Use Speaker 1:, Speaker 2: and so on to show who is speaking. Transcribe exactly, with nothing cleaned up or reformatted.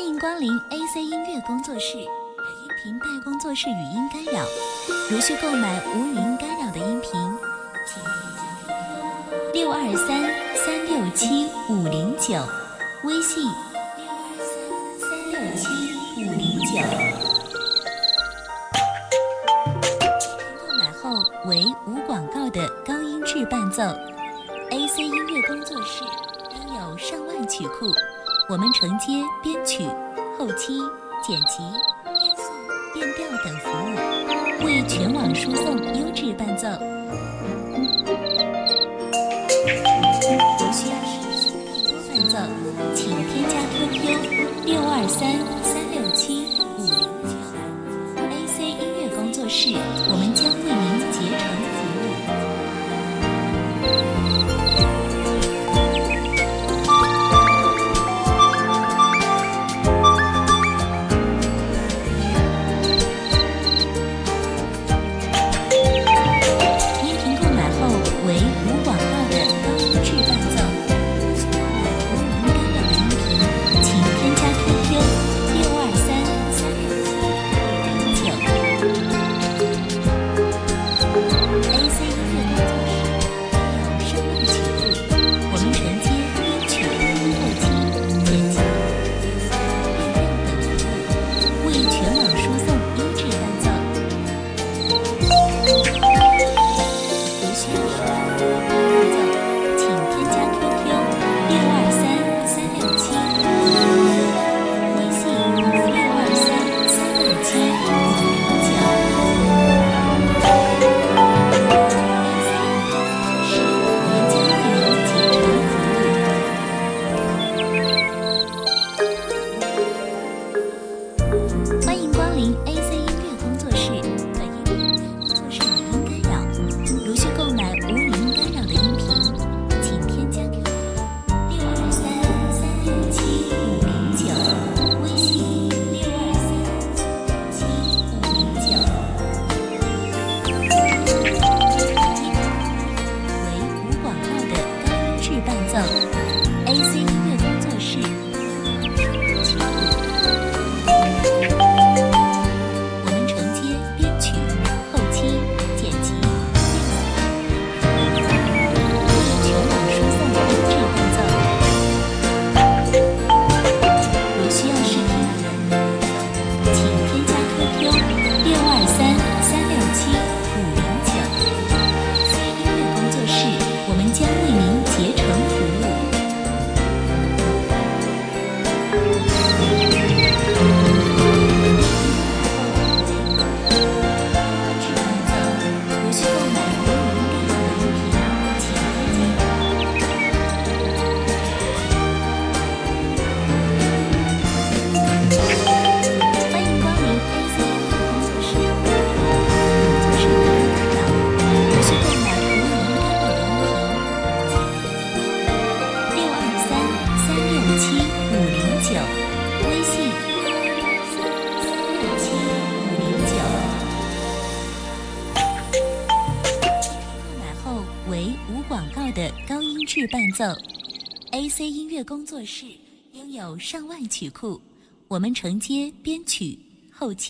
Speaker 1: 迎光临 A C 音乐工作室，音频带工作室语音干扰。如需购买无语音干扰的音频，请六二三三六七五零九，微信六二三三六七五零九。购买后为无广告的高音质伴奏。A C 音乐工作室拥有上万曲库。我们承接编曲、后期、剪辑、变速、变调等服务，为全网输送优质伴奏。如需要实现更多伴奏，请添加 Q Q 六二三三六七五零九。A C 音乐工作室，我们将为您竭诚服务。伴奏 A C 音乐工作室拥有上万曲库，我们承接编曲、后期。